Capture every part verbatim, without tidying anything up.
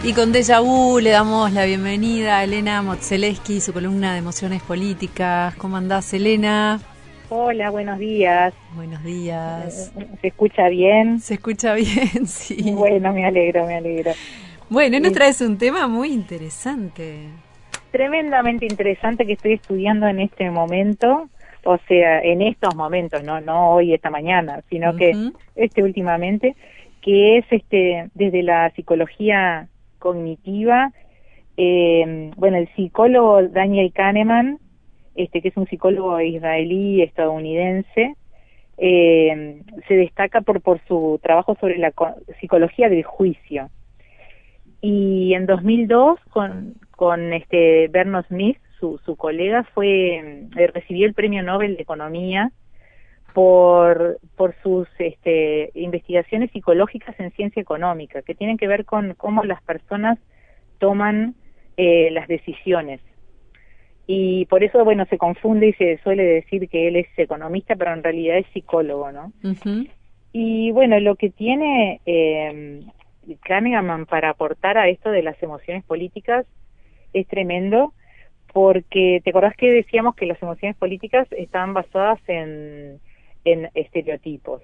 Y con Déjà Vu le damos la bienvenida a Elena Motzeleski, su columna de emociones políticas. ¿Cómo andás, Elena? Hola, buenos días. Buenos días. ¿Se escucha bien? Se escucha bien, sí. Bueno, me alegro, me alegro. Bueno, nos traes un tema muy interesante. Tremendamente interesante que estoy estudiando en este momento, o sea, en estos momentos, no no hoy, esta mañana, sino uh-huh. que este últimamente, que es este desde la psicología cognitiva. Eh, bueno, el psicólogo Daniel Kahneman, este que es un psicólogo israelí estadounidense, eh, se destaca por por su trabajo sobre la psicología del juicio. Y en dos mil dos con con este Bernard Smith, su su colega, fue eh, recibió el Premio Nobel de Economía por por sus este investigaciones psicológicas en ciencia económica, que tienen que ver con cómo las personas toman eh, las decisiones. Y por eso, bueno, se confunde y se suele decir que él es economista, pero en realidad es psicólogo, ¿no? Uh-huh. Y bueno, lo que tiene eh, Kahneman para aportar a esto de las emociones políticas es tremendo, porque te acordás que decíamos que las emociones políticas están basadas en, en estereotipos.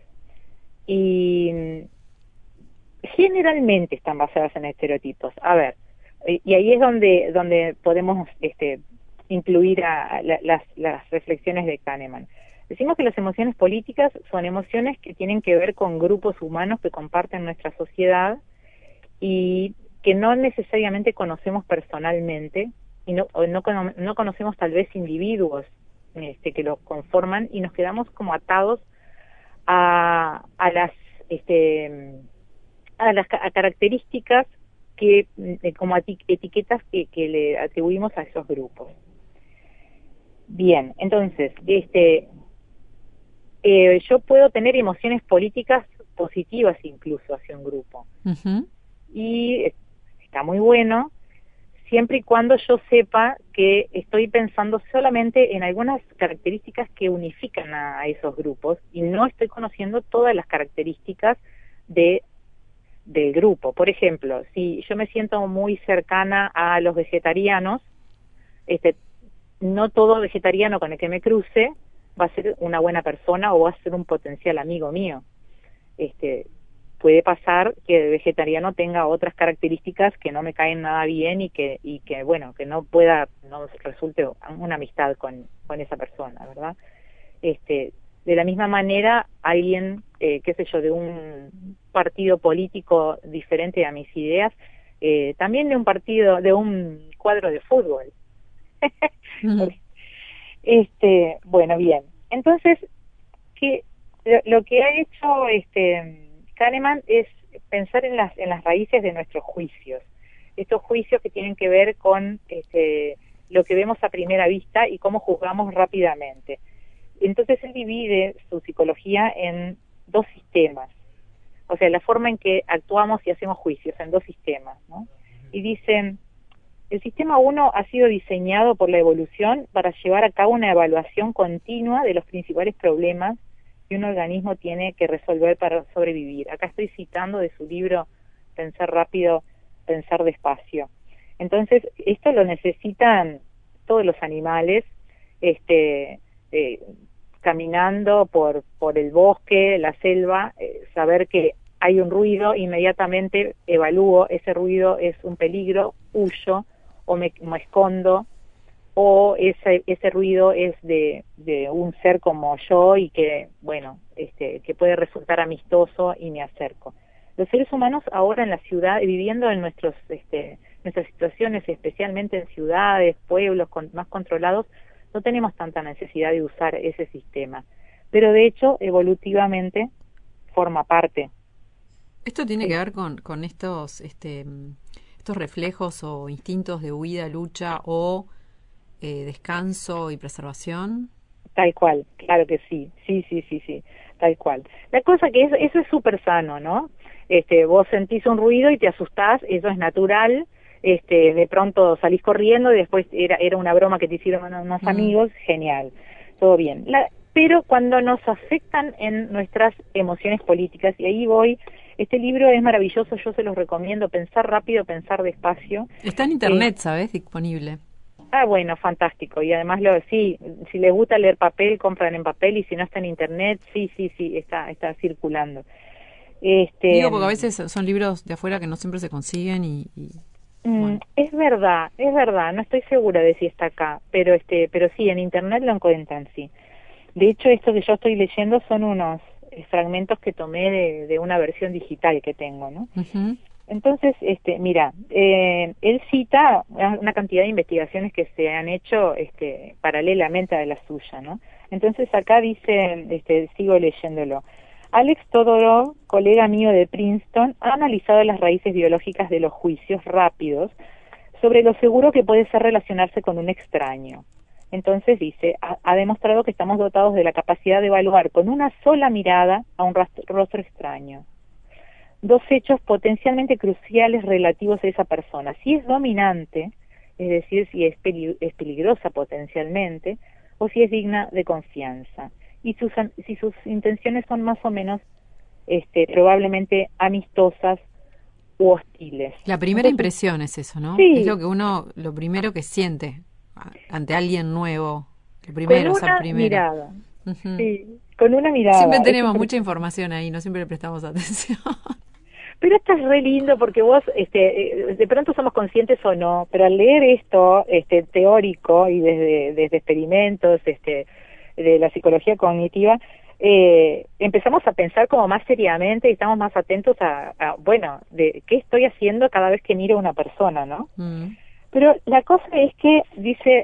Y generalmente están basadas en estereotipos. A ver, y ahí es donde donde podemos este incluir a la, las, las reflexiones de Kahneman. Decimos que las emociones políticas son emociones que tienen que ver con grupos humanos que comparten nuestra sociedad y que no necesariamente conocemos personalmente y no no, no conocemos tal vez individuos este que los conforman, y nos quedamos como atados a a las este a las a características que como etiquetas que, que le atribuimos a esos grupos. Bien, entonces, este, eh, yo puedo tener emociones políticas positivas incluso hacia un grupo. Uh-huh. Y está muy bueno, siempre y cuando yo sepa que estoy pensando solamente en algunas características que unifican a, a esos grupos y no estoy conociendo todas las características de del grupo. Por ejemplo, si yo me siento muy cercana a los vegetarianos, este, no todo vegetariano con el que me cruce va a ser una buena persona o va a ser un potencial amigo mío. Este, puede pasar que el vegetariano tenga otras características que no me caen nada bien y que y que bueno, que no pueda no resulte una amistad con con esa persona, ¿verdad? Este, de la misma manera, alguien, eh, qué sé yo, de un partido político diferente a mis ideas, eh, también de un partido, de un cuadro de fútbol. Uh-huh. Este, bueno, bien. Entonces, que lo, lo que ha hecho este Kahneman es pensar en las en las raíces de nuestros juicios. Estos juicios que tienen que ver con este lo que vemos a primera vista y cómo juzgamos rápidamente. Entonces él divide su psicología en dos sistemas, o sea, la forma en que actuamos y hacemos juicios en dos sistemas, ¿no? Y dicen, el sistema uno ha sido diseñado por la evolución para llevar a cabo una evaluación continua de los principales problemas que un organismo tiene que resolver para sobrevivir. Acá estoy citando de su libro Pensar rápido, pensar despacio. Entonces, esto lo necesitan todos los animales, este... Eh, caminando por por el bosque, la selva, eh, saber que hay un ruido, inmediatamente evalúo, ese ruido es un peligro, huyo o me, me escondo, o ese ese ruido es de, de un ser como yo y que, bueno, este que puede resultar amistoso y me acerco. Los seres humanos ahora en la ciudad, viviendo en nuestros este nuestras situaciones, especialmente en ciudades, pueblos con, más controlados, no tenemos tanta necesidad de usar ese sistema, pero de hecho evolutivamente forma parte. Esto tiene que ver con, con estos este, estos reflejos o instintos de huida, lucha o eh, descanso y preservación. Tal cual, claro que sí, sí, sí, sí, sí, tal cual. La cosa que es, eso es súper sano, ¿no? Este, vos sentís un ruido y te asustás, eso es natural. Este, de pronto salís corriendo y después era era una broma que te hicieron unos amigos, mm. Genial, todo bien. La, pero cuando nos afectan en nuestras emociones políticas, y ahí voy Este libro es maravilloso, yo se los recomiendo, Pensar rápido, pensar despacio. Está en internet, Eh, ¿sabes? Disponible. Ah, bueno, fantástico. Y además, lo sí, si les gusta leer papel, compran en papel, y si no está en internet, sí, sí, sí, está está circulando. Digo Este, porque a veces son libros de afuera que no siempre se consiguen y, y mm, bueno. es verdad, es verdad, no estoy segura de si está acá, pero este, pero sí, en internet lo encuentran, sí. De hecho, esto que yo estoy leyendo son unos eh, fragmentos que tomé de, de una versión digital que tengo, ¿no? Ujú. Entonces, este, mira, eh, él cita una una cantidad de investigaciones que se han hecho este, paralelamente a la suya, ¿no? Entonces acá dice, este, sigo leyéndolo. Alex Todorov, colega mío de Princeton, ha analizado las raíces biológicas de los juicios rápidos sobre lo seguro que puede ser relacionarse con un extraño. Entonces dice, ha, ha demostrado que estamos dotados de la capacidad de evaluar con una sola mirada a un rastro, rostro extraño dos hechos potencialmente cruciales relativos a esa persona. Si es dominante, es decir, si es, peli es peligrosa potencialmente, o si es digna de confianza. Y sus, si sus intenciones son más o menos este, probablemente amistosas u hostiles. La primera Entonces, impresión es eso, ¿no? Es sí, lo que uno, lo primero que siente a- ante alguien nuevo. Lo con primero, o sea, una primero. mirada. Ujú. Sí, con una Siempre mirada. Es tenemos mucha impresionante. información ahí, no siempre le prestamos atención. Pero esto es re lindo porque vos, este, eh, de pronto somos conscientes o no, pero al leer esto, este, teórico y desde, desde experimentos, este, de la psicología cognitiva, eh, empezamos a pensar como más seriamente y estamos más atentos a, a, bueno, de qué estoy haciendo cada vez que miro a una persona, ¿no? Mm. Pero la cosa es que, dice,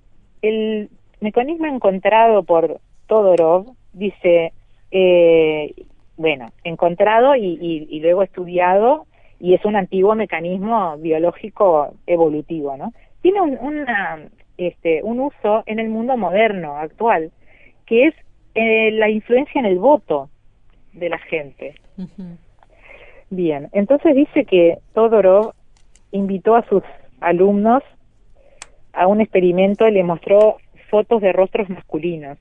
el mecanismo encontrado por Todorov, dice, eh, bueno, encontrado y, y, y luego estudiado, y es un antiguo mecanismo biológico evolutivo, ¿no? Tiene un, una, este, un uso en el mundo moderno, actual, que es eh, la influencia en el voto de la gente. Ujú. Bien, entonces dice que Todorov invitó a sus alumnos a un experimento y le mostró fotos de rostros masculinos,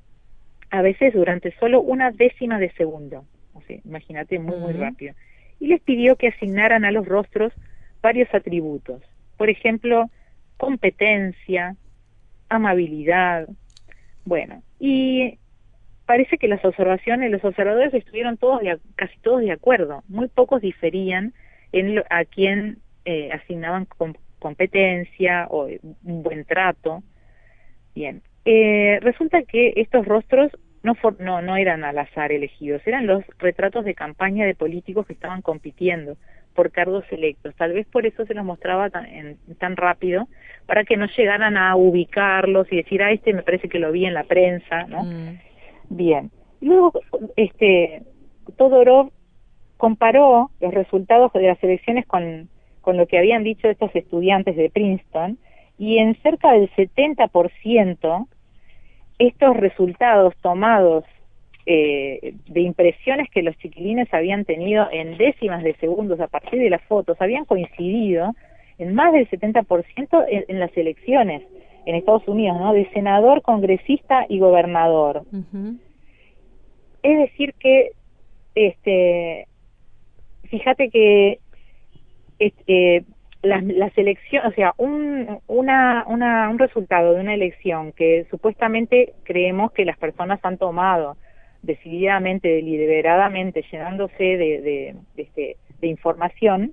a veces durante solo una décima de segundo, o sea, imagínate, muy muy Mm. rápido, y les pidió que asignaran a los rostros varios atributos, por ejemplo, competencia, amabilidad, bueno, y parece que las observaciones, los observadores estuvieron todos de, casi todos de acuerdo, muy pocos diferían en lo, a quién eh, asignaban com, competencia o un buen trato. Bien, eh, resulta que estos rostros no, for, no, no eran al azar elegidos, eran los retratos de campaña de políticos que estaban compitiendo por cargos electos. Tal vez por eso se los mostraba tan, en, tan rápido, para que no llegaran a ubicarlos y decir, ah, este me parece que lo vi en la prensa, ¿no? Mm. Bien. Luego, este, Todorov comparó los resultados de las elecciones con, con lo que habían dicho estos estudiantes de Princeton, y en cerca del setenta por ciento estos resultados tomados eh, de impresiones que los chiquilines habían tenido en décimas de segundos a partir de las fotos habían coincidido en más del setenta por ciento en, en las elecciones en Estados Unidos, ¿no? De senador, congresista y gobernador. Ujú. Es decir que, este, fíjate que este, las, las elecciones, o sea, un, una, una, un resultado de una elección que supuestamente creemos que las personas han tomado decididamente, deliberadamente, llenándose de, de, de, este, de información,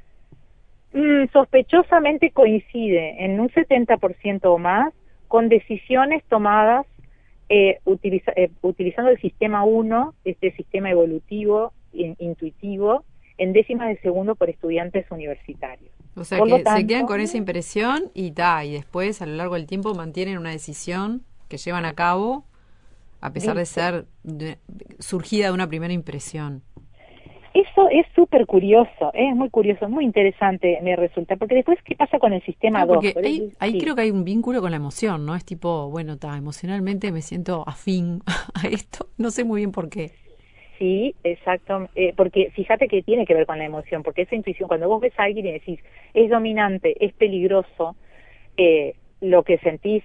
mmm, sospechosamente coincide en un setenta por ciento o más con decisiones tomadas eh, utiliza, eh, utilizando el sistema uno, este sistema evolutivo, in, intuitivo, en décimas de segundo por estudiantes universitarios. O sea Por lo que se tanto, quedan con esa impresión y ta, y después a lo largo del tiempo mantienen una decisión que llevan a cabo a pesar de ¿viste? ser de- surgida de una primera impresión. Eso es súper curioso, es muy curioso, muy interesante me resulta, porque después, ¿qué pasa con el sistema Claro, dos? porque Por ahí, eso, ahí sí. creo que hay un vínculo con la emoción, ¿no? Es tipo, bueno, ta, emocionalmente me siento afín a esto, no sé muy bien por qué. Sí, exacto, eh, porque fíjate que tiene que ver con la emoción, porque esa intuición, cuando vos ves a alguien y decís, es dominante, es peligroso, eh, lo que sentís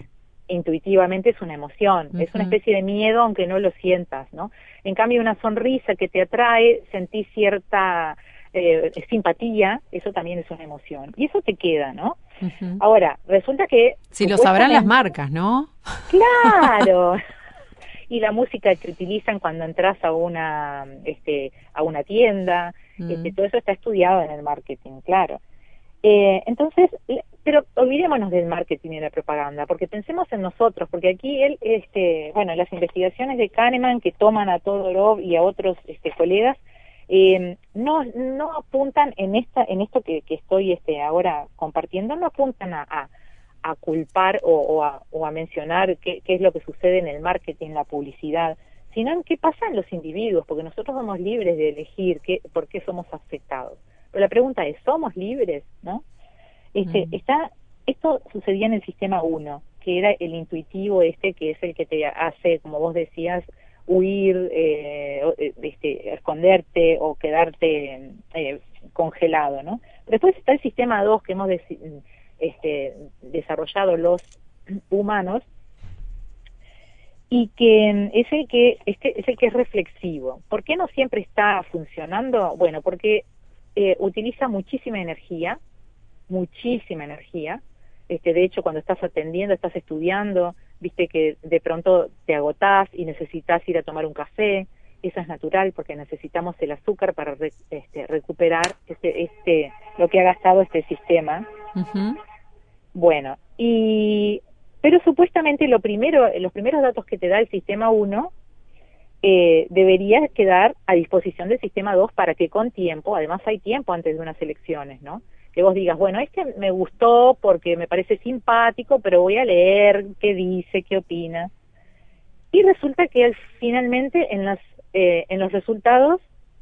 intuitivamente es una emoción, uh-huh. es una especie de miedo aunque no lo sientas, ¿no? En cambio una sonrisa que te atrae, sentís cierta eh, simpatía, eso también es una emoción, y eso te queda, ¿no? Uh-huh. Ahora, resulta que... Si lo sabrán las marcas, ¿no? ¡Claro! Y la música que utilizan cuando entras a una este a una tienda, uh-huh. este, todo eso está estudiado en el marketing, claro. Eh, entonces, pero olvidémonos del marketing y de la propaganda, porque pensemos en nosotros, porque aquí él, este, bueno, las investigaciones de Kahneman que toman a Todorov y a otros este, colegas, eh, no no apuntan en esta en esto que, que estoy este ahora compartiendo, no apuntan a, a, a culpar o, o, a, o a mencionar qué, qué es lo que sucede en el marketing, la publicidad, sino en qué pasa en los individuos, porque nosotros somos libres de elegir qué, por qué somos afectados. Pero la pregunta es, ¿somos libres? ¿No? Este, mm. está, esto sucedía en el sistema uno, que era el intuitivo este, que es el que te hace, como vos decías, huir, eh, este, esconderte o quedarte eh, congelado, ¿no? Pero después está el sistema dos que hemos de, este, desarrollado los humanos, y que es el que, este, es el que es reflexivo. ¿Por qué no siempre está funcionando? Bueno, porque Eh, utiliza muchísima energía, muchísima energía. Este, de hecho, cuando estás atendiendo, estás estudiando, viste que de pronto te agotás y necesitas ir a tomar un café. Eso es natural porque necesitamos el azúcar para re, este, recuperar este, este, lo que ha gastado este sistema. Uh-huh. Bueno, y pero supuestamente lo primero, los primeros datos que te da el sistema uno Eh, debería quedar a disposición del sistema dos para que con tiempo, además hay tiempo antes de unas elecciones, ¿no? Que vos digas, bueno, este me gustó porque me parece simpático, pero voy a leer qué dice, qué opina. Y resulta que finalmente en, las, eh, en los resultados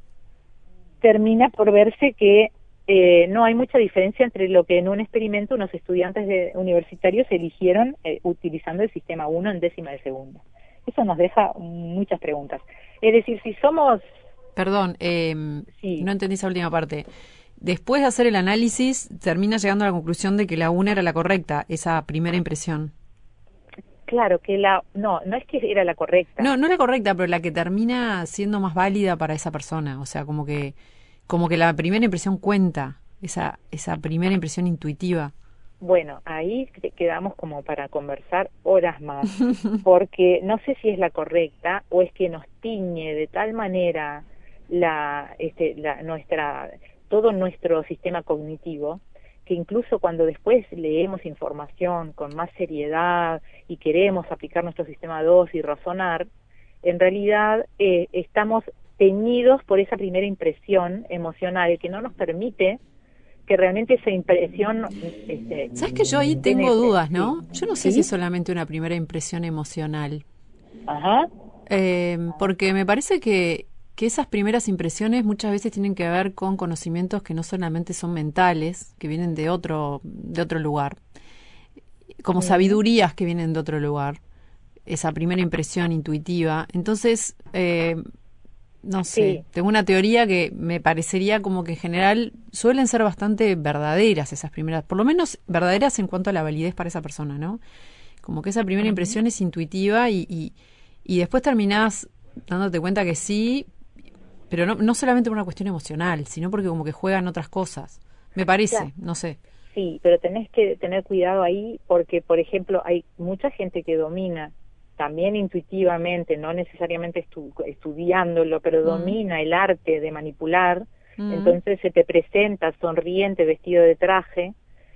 termina por verse que eh, no hay mucha diferencia entre lo que en un experimento unos estudiantes de, universitarios eligieron eh, utilizando el sistema uno en décima de segundo. Eso nos deja muchas preguntas. Es decir, si somos... Perdón, eh, sí. no entendí esa última parte. Después de hacer el análisis, termina llegando a la conclusión de que la una era la correcta, esa primera impresión. Claro, que la... No, no es que era la correcta. No, no era correcta, pero la que termina siendo más válida para esa persona. O sea, como que como que la primera impresión cuenta, esa esa primera impresión intuitiva. Bueno, ahí quedamos como para conversar horas más, porque no sé si es la correcta o es que nos tiñe de tal manera la, este, la, nuestra, todo nuestro sistema cognitivo, que incluso cuando después leemos información con más seriedad y queremos aplicar nuestro sistema dos y razonar, en realidad eh, estamos teñidos por esa primera impresión emocional que no nos permite que realmente esa impresión... Este, ¿Sabes que yo ahí tengo dudas, no? Yo no sé ¿Sí? si es solamente una primera impresión emocional. Ajá. Eh, porque me parece que, que esas primeras impresiones muchas veces tienen que ver con conocimientos que no solamente son mentales, que vienen de otro, de otro lugar, como sabidurías que vienen de otro lugar, esa primera impresión intuitiva. Entonces... Eh, No sé, sí. tengo una teoría que me parecería como que en general suelen ser bastante verdaderas esas primeras, por lo menos verdaderas en cuanto a la validez para esa persona, ¿no? Como que esa primera uh-huh. impresión es intuitiva y, y, y después terminás dándote cuenta que sí, pero no, no solamente por una cuestión emocional, sino porque como que juegan otras cosas. Me parece, claro. no sé. Sí, pero tenés que tener cuidado ahí porque, por ejemplo, hay mucha gente que domina también intuitivamente, no necesariamente estu- estudiándolo, pero domina mm. el arte de manipular, mm. entonces se te presenta sonriente, vestido de traje,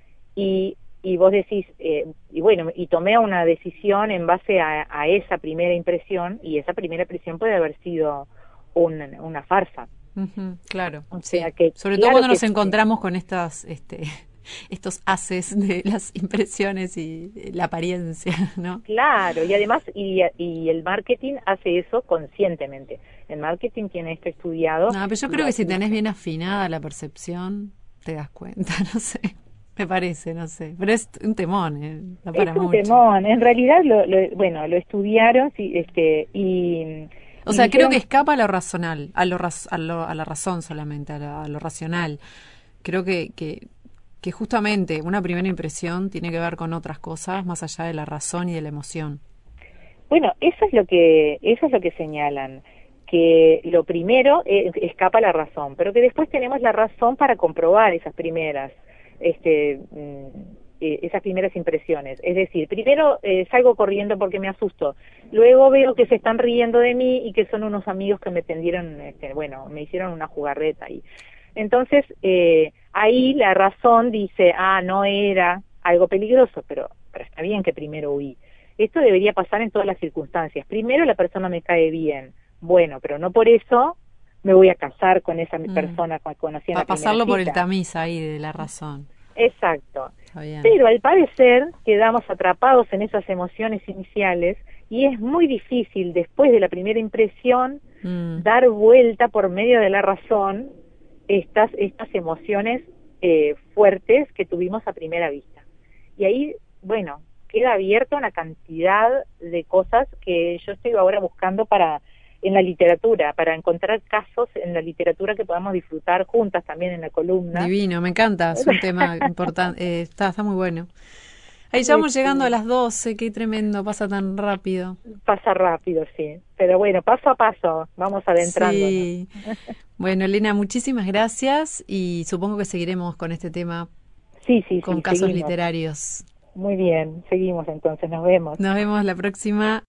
y, y vos decís, eh, y bueno, y tomé una decisión en base a, a esa primera impresión, y esa primera impresión puede haber sido un, una farsa. Uh-huh, claro, o sí. sea que, sobre claro todo cuando nos que, encontramos con estas... este estos haces de las impresiones y la apariencia, ¿no? Claro, y además, y, y el marketing hace eso conscientemente. El marketing tiene esto estudiado. No, pero yo creo que si tenés bien afinada la percepción, te das cuenta, no sé. Me parece, no sé. Pero es un temón, ¿eh? No para es un mucho. temón. En realidad, lo, lo, bueno, lo estudiaron sí, este, y... O sea, y creo dijeron... que escapa a lo razonal, a lo, raz, a, lo a la razón solamente, a, la, a lo racional. Creo que... que que justamente una primera impresión tiene que ver con otras cosas más allá de la razón y de la emoción. Bueno, eso es lo que eso es lo que señalan, que lo primero eh, escapa la razón, pero que después tenemos la razón para comprobar esas primeras este eh, esas primeras impresiones. Es decir, primero eh, salgo corriendo porque me asusto, luego veo que se están riendo de mí y que son unos amigos que me tendieron, este, bueno, me hicieron una jugarreta y entonces eh, ahí la razón dice, ah, no era algo peligroso, pero, pero está bien que primero huí. Esto debería pasar en todas las circunstancias. Primero la persona me cae bien, bueno, pero no por eso me voy a casar con esa mm. persona que conocí en la primera cita. Pasarlo por el tamiz ahí de la razón. Exacto. Pero al parecer quedamos atrapados en esas emociones iniciales y es muy difícil después de la primera impresión mm. dar vuelta por medio de la razón estas, estas emociones eh, fuertes que tuvimos a primera vista. Y ahí, bueno, queda abierta una cantidad de cosas que yo estoy ahora buscando para en la literatura, para encontrar casos en la literatura que podamos disfrutar juntas también en la columna. Divino, me encanta, es un tema importante, eh, está, está muy bueno. Ahí ya vamos sí. llegando a las doce, qué tremendo, pasa tan rápido. Pasa rápido, sí, pero bueno, paso a paso, vamos adentrándonos. Sí. Bueno, Elena, muchísimas gracias y supongo que seguiremos con este tema sí, sí, con sí, casos seguimos. literarios. Muy bien, seguimos entonces, nos vemos. Nos vemos la próxima.